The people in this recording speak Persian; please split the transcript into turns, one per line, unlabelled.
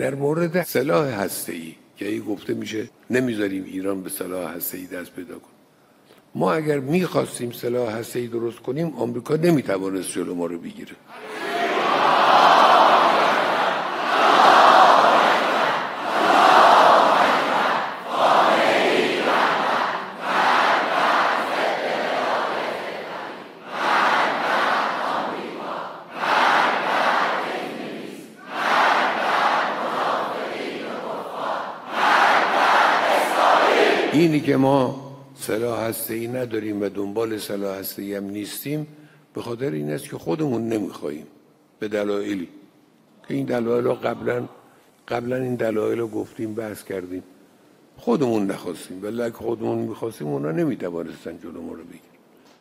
در مورد سلاح هسته‌ای که ای گفته میشه نمیذاریم ایران به سلاح هسته‌ای دست پیدا کنه. ما اگر میخواستیم سلاح هسته‌ای درست کنیم آمریکا نمیتوانست جلو ما رو بگیره. اینی که ما سلاح هسته‌ای نداریم و دنبال سلاح هسته‌ای هم نیستیم به خاطر این است که خودمون نمیخواهیم به دلایلی که این دلایل رو قبلا این دلایل رو گفتیم بحث کردیم. خودمون نخواستیم ولی اگه خودمون میخواستیم اونا نمیتوانستن جلو ما رو بگیرن.